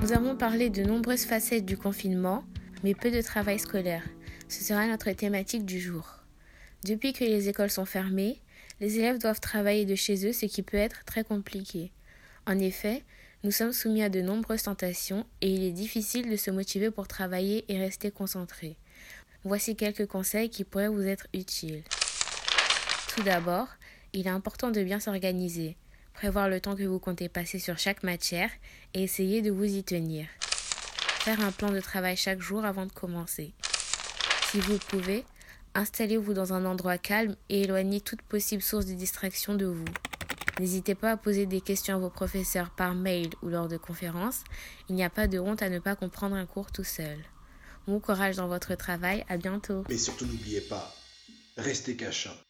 Nous avons parlé de nombreuses facettes du confinement, mais peu de travail scolaire. Ce sera notre thématique du jour. Depuis que les écoles sont fermées, les élèves doivent travailler de chez eux, ce qui peut être très compliqué. En effet, nous sommes soumis à de nombreuses tentations et il est difficile de se motiver pour travailler et rester concentré. Voici quelques conseils qui pourraient vous être utiles. Tout d'abord, il est important de bien s'organiser, prévoir le temps que vous comptez passer sur chaque matière et essayer de vous y tenir. Faire un plan de travail chaque jour avant de commencer. Si vous le pouvez, installez-vous dans un endroit calme et éloignez toute possible source de distraction de vous. N'hésitez pas à poser des questions à vos professeurs par mail ou lors de conférences. Il n'y a pas de honte à ne pas comprendre un cours tout seul. Bon courage dans votre travail, à bientôt. Mais surtout n'oubliez pas, restez cachant.